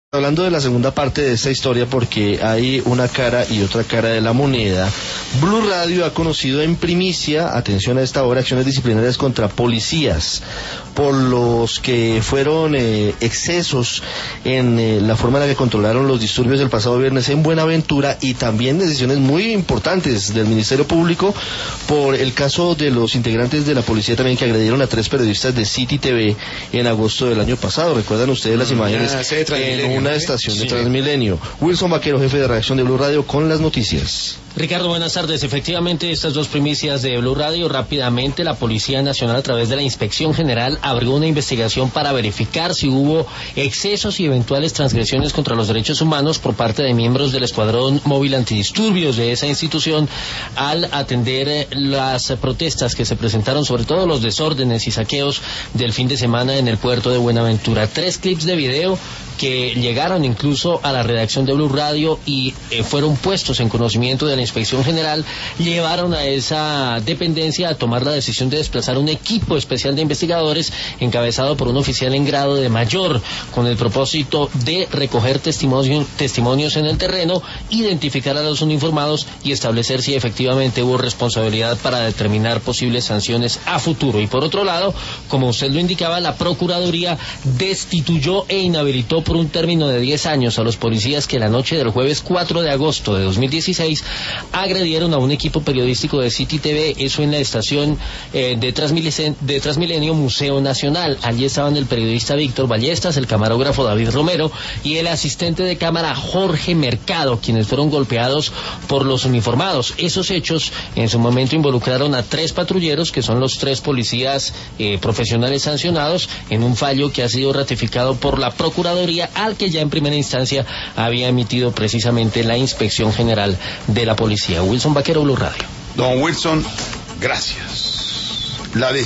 Hablando de la segunda parte de esta historia, porque hay una cara y otra cara de la moneda, Blue Radio ha conocido en primicia, atención a esta hora, acciones disciplinarias contra policías por los que fueron excesos en la forma en la que controlaron los disturbios del pasado viernes en Buenaventura, y también decisiones muy importantes del Ministerio Público por el caso de los integrantes de la policía también que agredieron a 3 periodistas de City TV en agosto del año pasado. ¿Recuerdan ustedes las imágenes en una estación de Transmilenio? Wilson Vaquero, jefe de redacción de Blue Radio, con las noticias. Ricardo, buenas tardes. Efectivamente, estas dos primicias de Blue Radio. Rápidamente, la Policía Nacional, a través de la Inspección General, abrió una investigación para verificar si hubo excesos y eventuales transgresiones contra los derechos humanos por parte de miembros del Escuadrón Móvil Antidisturbios de esa institución al atender las protestas que se presentaron, sobre todo los desórdenes y saqueos del fin de semana en el puerto de Buenaventura. 3 clips de video que llegaron incluso a la redacción de Blue Radio y fueron puestos en conocimiento de la Inspección General, llevaron a esa dependencia a tomar la decisión de desplazar un equipo especial de investigadores encabezado por un oficial en grado de mayor, con el propósito de recoger testimonios en el terreno, identificar a los uniformados y establecer si efectivamente hubo responsabilidad para determinar posibles sanciones a futuro. Y por otro lado, como usted lo indicaba, la Procuraduría destituyó e inhabilitó por un término de 10 años a los policías que la noche del jueves 4 de agosto de 2016 agredieron a un equipo periodístico de City TV, eso en la estación de Transmilenio Museo Nacional. Allí estaban el periodista Víctor Ballestas, el camarógrafo David Romero y el asistente de cámara Jorge Mercado, quienes fueron golpeados por los uniformados. Esos hechos en su momento involucraron a 3 patrulleros, que son los 3 policías profesionales sancionados, en un fallo que ha sido ratificado por la Procuraduría, al que ya en primera instancia había emitido precisamente la Inspección General de la Policía. Wilson Vaquero, Blue Radio. Don Wilson, gracias.